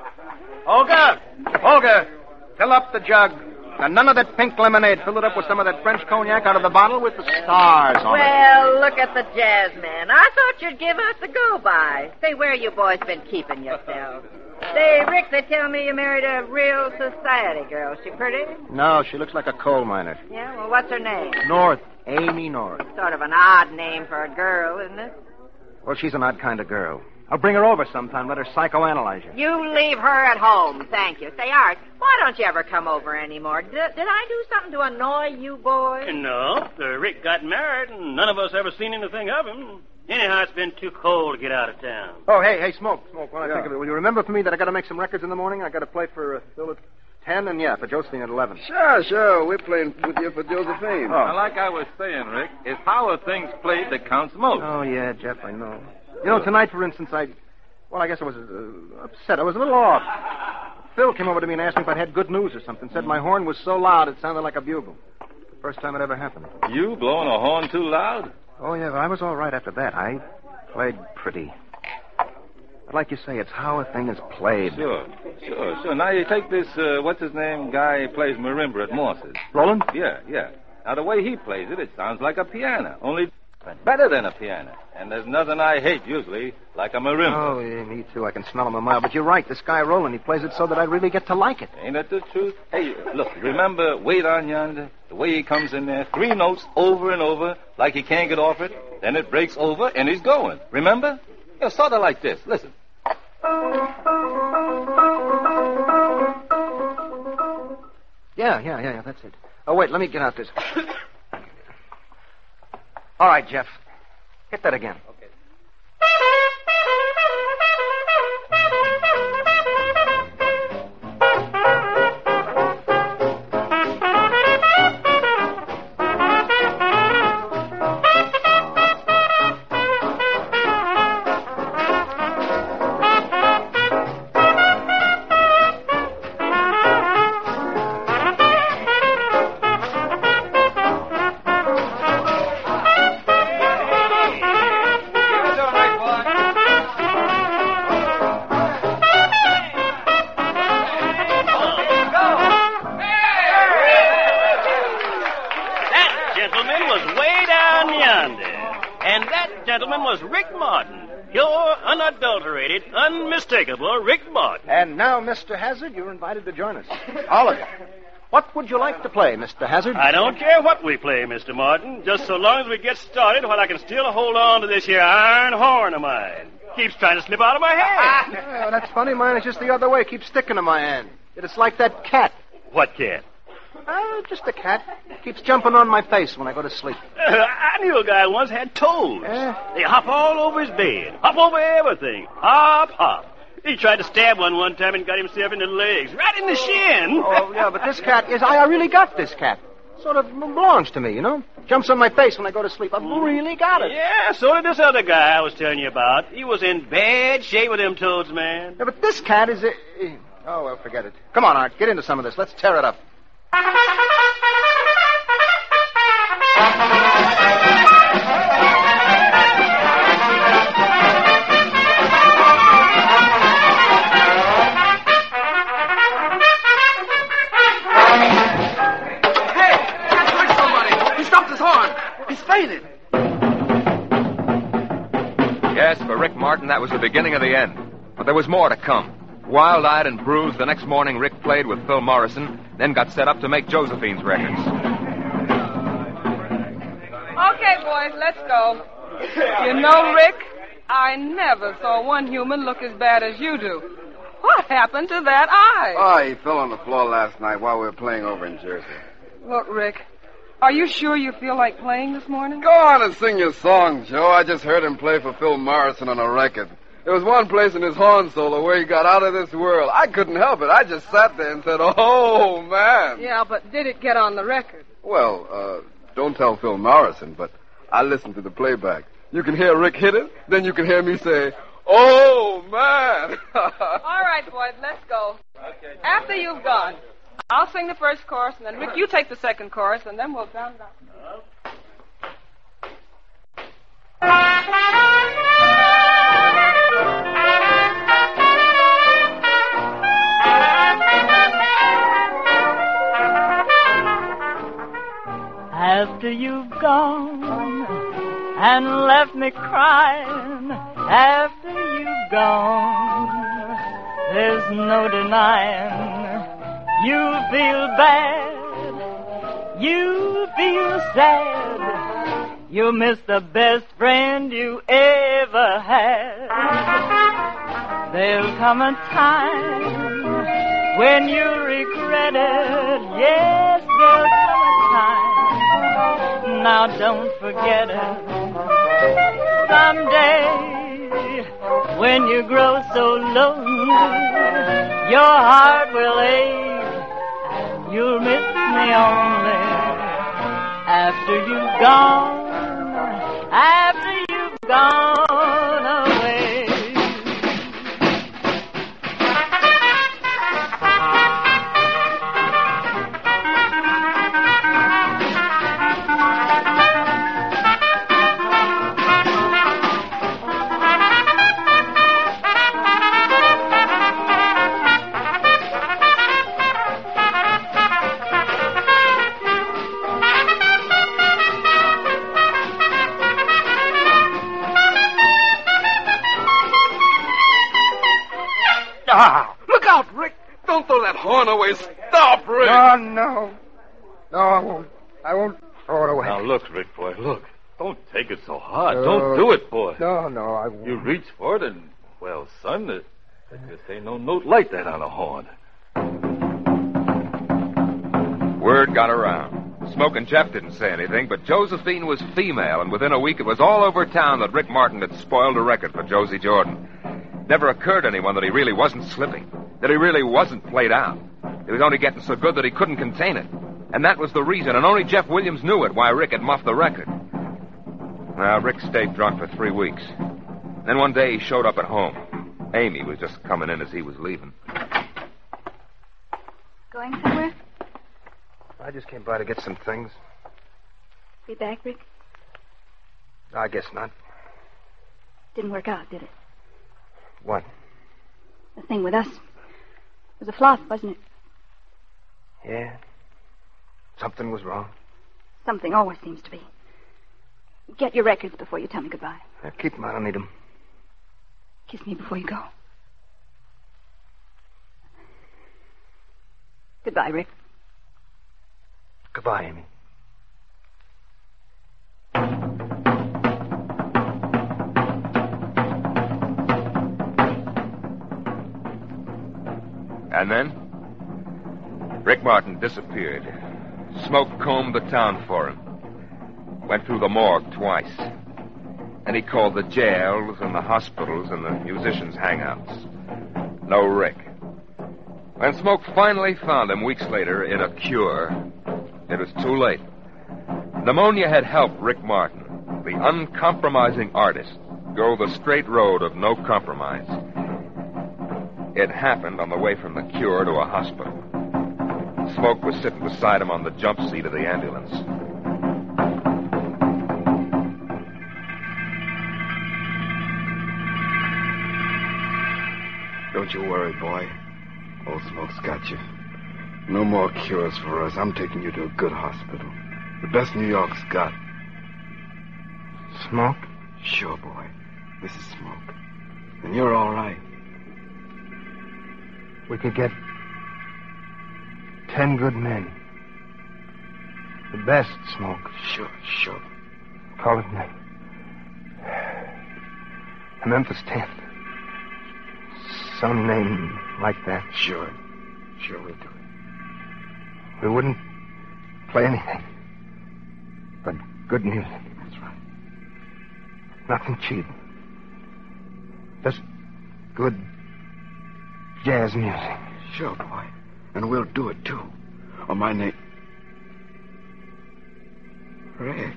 Speaker 4: Olga! Olga! Fill up the jug. And none of that pink lemonade. Fill it up with some of that French cognac out of the bottle with the stars on it.
Speaker 14: Well, look at the jazz man. I thought you'd give us the go-by. Say, where you boys been keeping yourselves? Say, Rick, they tell me you married a real society girl. She pretty?
Speaker 4: No, she looks like a coal miner.
Speaker 14: Yeah, well, what's her name?
Speaker 4: North. Amy North.
Speaker 14: Sort of an odd name for a girl, isn't it?
Speaker 4: Well, she's an odd kind of girl. I'll bring her over sometime. Let her psychoanalyze you.
Speaker 14: You leave her at home, thank you. Say, Art, why don't you ever come over anymore? Did I do something to annoy you boys?
Speaker 6: No. Rick got married, and none of us ever seen anything of him. Anyhow, it's been too cold to get out of town.
Speaker 4: Oh, hey, Smoke. When I think of it, will you remember for me that I got to make some records in the morning? I got to play for Phil at 10, and for Josephine at 11.
Speaker 5: Sure. We're playing with you for Josephine.
Speaker 8: Oh. Like I was saying, Rick, it's how a thing's played that counts most.
Speaker 4: Oh, yeah, Jeff, I know. You know, tonight, for instance, I guess I was upset. I was a little off. Phil came over to me and asked me if I'd had good news or something. Said my horn was so loud it sounded like a bugle. First time it ever happened.
Speaker 8: You blowing a horn too loud?
Speaker 4: Oh, yeah, but I was all right after that. I played pretty. But like you say, it's how a thing is played.
Speaker 8: Sure. Now you take this, what's-his-name guy who plays marimba at Morse's.
Speaker 4: Roland?
Speaker 8: Yeah. Now, the way he plays it sounds like a piano, only better than a piano. And there's nothing I hate, usually, like a marimba.
Speaker 4: Oh, yeah, me too. I can smell him a mile. But you're right. This guy, Roland, he plays it so that I really get to like it.
Speaker 8: Ain't that the truth? Hey, look, remember Wait on Yonder? The way he comes in there, 3 notes over and over, like he can't get off it. Then it breaks over, and he's going. Remember? Sort of like this. Listen.
Speaker 4: Yeah, that's it. Oh, wait, let me get out this. All right, Jeff. Hit that again. Okay.
Speaker 6: gentlemen, was Rick Martin. Pure, unadulterated, unmistakable Rick Martin.
Speaker 4: And now, Mr. Hazard, you're invited to join us. All of you. What would you like to play, Mr. Hazard?
Speaker 6: I don't care what we play, Mr. Martin, just so long as we get started while I can still hold on to this here iron horn of mine. Keeps trying to slip out of my hand.
Speaker 4: Yeah, that's funny. Mine is just the other way. Keeps sticking to my hand. It's like that cat.
Speaker 6: What cat?
Speaker 4: Just a cat. Keeps jumping on my face when I go to sleep.
Speaker 6: I knew a guy once had toes. They hop all over his bed. Hop over everything. Hop, hop. He tried to stab one time and got himself in the legs. Right in the shin.
Speaker 4: Oh, yeah, but this cat is... I really got this cat. Sort of belongs to me, you know? Jumps on my face when I go to sleep. I've really got it.
Speaker 6: Yeah, so did this other guy I was telling you about. He was in bad shape with them toads, man.
Speaker 4: Yeah, but this cat is... Oh, well, forget it. Come on, Art, get into some of this. Let's tear it up.
Speaker 5: Fainted.
Speaker 3: Yes, for Rick Martin, that was the beginning of the end. But there was more to come. Wild-eyed and bruised, the next morning Rick played with Phil Morrison, then got set up to make Josephine's records.
Speaker 12: Okay, boys, let's go. You know, Rick, I never saw one human look as bad as you do. What happened to that eye?
Speaker 5: Oh, he fell on the floor last night while we were playing over in Jersey.
Speaker 12: Look, Rick, are you sure you feel like playing this morning?
Speaker 5: Go on and sing your song, Joe. I just heard him play for Phil Morrison on a record. There was one place in his horn solo where he got out of this world. I couldn't help it. I just sat there and said, oh, man.
Speaker 12: Yeah, but did it get on the record?
Speaker 5: Well, don't tell Phil Morrison, but I listened to the playback. You can hear Rick hit it, then you can hear me say, oh, man.
Speaker 12: All right, boys, let's go. Okay. After you've gone, I'll sing the first chorus, and then, Rick, you take the second chorus, and then we'll down.
Speaker 11: After you've gone and left me crying, after you've gone, there's no denying you feel bad, you feel sad, you miss the best friend you ever had. There'll come a time when you regret it, yes, there'll come a time. Now don't forget it. Someday, when you grow so lonely, your heart will ache, and you'll miss me only. After you've gone away.
Speaker 5: Look out, Rick. Don't throw that horn away. Stop, Rick.
Speaker 4: No, I won't. I won't throw it away.
Speaker 8: Now, look, Rick, boy, look. Don't take it so hard. Don't do it, boy.
Speaker 4: No, I won't.
Speaker 8: You reach for it and, well, son, there just ain't no note like that on a horn.
Speaker 3: Word got around. Smoke and Jeff didn't say anything, but Josephine was female, and within a week it was all over town that Rick Martin had spoiled a record for Josie Jordan. Never occurred to anyone that he really wasn't slipping, that he really wasn't played out. He was only getting so good that he couldn't contain it. And that was the reason, and only Jeff Williams knew it, why Rick had muffed the record. Well, Rick stayed drunk for 3 weeks. Then one day he showed up at home. Amy was just coming in as he was leaving.
Speaker 13: Going somewhere?
Speaker 4: I just came by to get some things.
Speaker 13: Be back, Rick?
Speaker 4: I guess not.
Speaker 13: Didn't work out, did it?
Speaker 4: What?
Speaker 13: The thing with us. It was a flop, wasn't it?
Speaker 4: Yeah. Something was wrong.
Speaker 13: Something always seems to be. Get your records before you tell me goodbye.
Speaker 4: Keep them. I don't need them.
Speaker 13: Kiss me before you go. Goodbye, Rick.
Speaker 4: Goodbye, Amy.
Speaker 3: And then, Rick Martin disappeared. Smoke combed the town for him. Went through the morgue twice. And he called the jails and the hospitals and the musicians' hangouts. No Rick. When Smoke finally found him weeks later in a cure, it was too late. Pneumonia had helped Rick Martin, the uncompromising artist, go the straight road of no compromise. It happened on the way from the cure to a hospital. Smoke was sitting beside him on the jump seat of the ambulance.
Speaker 5: Don't you worry, boy. Old Smoke's got you. No more cures for us. I'm taking you to a good hospital. The best New York's got.
Speaker 4: Smoke?
Speaker 5: Sure, boy. This is Smoke. And you're all right.
Speaker 4: We could get 10 good men. The best, Smoke.
Speaker 5: Sure.
Speaker 4: Call it the Memphis 10. Some name like that.
Speaker 5: Sure we'll do it.
Speaker 4: We wouldn't play anything but good music.
Speaker 5: That's right.
Speaker 4: Nothing cheap. Just good jazz music.
Speaker 5: Sure, boy. And we'll do it, too. Oh, my name... Rick.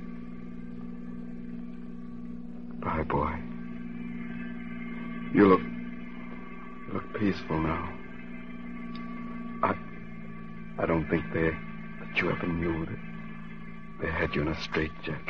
Speaker 5: Goodbye, boy. You look peaceful now. I don't think that you ever knew that they had you in a straitjacket.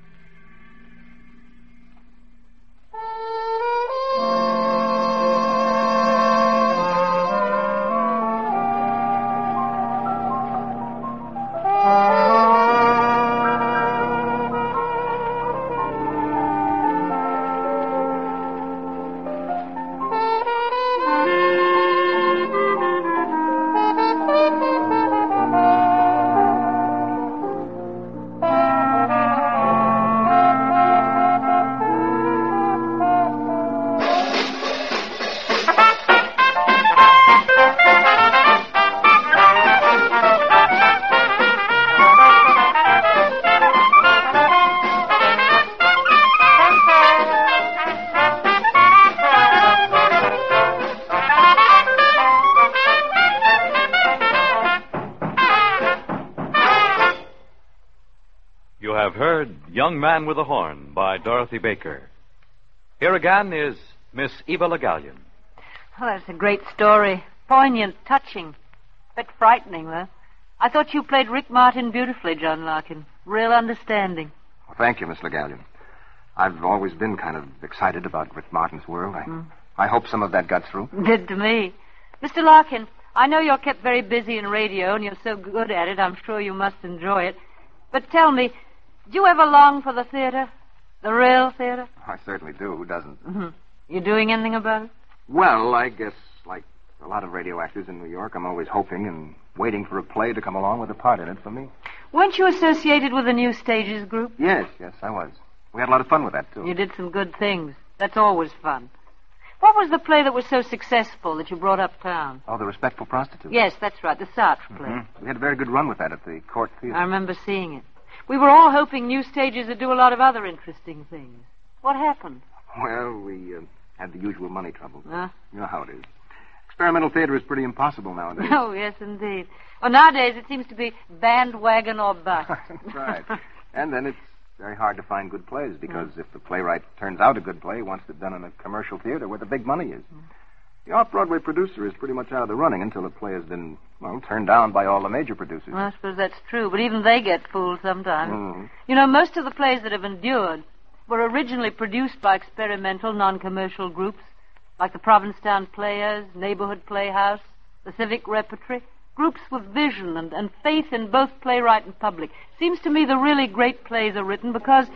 Speaker 1: Young Man with a Horn by Dorothy Baker. Here again is Miss Eva Le Gallion.
Speaker 2: Oh, that's a great story. Poignant, touching. Bit frightening, though. I thought you played Rick Martin beautifully, John Larkin. Real understanding.
Speaker 4: Well, thank you, Miss Le Gallion. I've always been kind of excited about Rick Martin's world. I hope some of that got through.
Speaker 2: Did to me. Mr. Larkin, I know you're kept very busy in radio, and you're so good at it, I'm sure you must enjoy it. But tell me, do you ever long for the theater? The real theater?
Speaker 4: I certainly do. Who doesn't?
Speaker 2: Mm-hmm. You doing anything about it?
Speaker 4: Well, I guess, like a lot of radio actors in New York, I'm always hoping and waiting for a play to come along with a part in it for me.
Speaker 2: Weren't you associated with the New Stages group?
Speaker 4: Yes, I was. We had a lot of fun with that, too.
Speaker 2: You did some good things. That's always fun. What was the play that was so successful that you brought uptown?
Speaker 4: Oh, The Respectful Prostitute.
Speaker 2: Yes, that's right, the Sartre play.
Speaker 4: We had a very good run with that at the Court Theater.
Speaker 2: I remember seeing it. We were all hoping New Stages would do a lot of other interesting things. What happened?
Speaker 4: Well, we had the usual money trouble. You know how it is. Experimental theater is pretty impossible nowadays.
Speaker 2: Oh, yes, indeed. Well, nowadays it seems to be bandwagon or bust.
Speaker 4: That's right. And then it's very hard to find good plays because if the playwright turns out a good play, he wants it done in a commercial theater where the big money is. The off-Broadway producer is pretty much out of the running until a play has been, turned down by all the major producers.
Speaker 2: Well, I suppose that's true, but even they get fooled sometimes. You know, most of the plays that have endured were originally produced by experimental, non-commercial groups, like the Provincetown Players, Neighborhood Playhouse, the Civic Repertory, groups with vision and faith in both playwright and public. Seems to me the really great plays are written because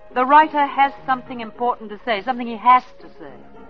Speaker 2: The writer has something important to say, something he has to say.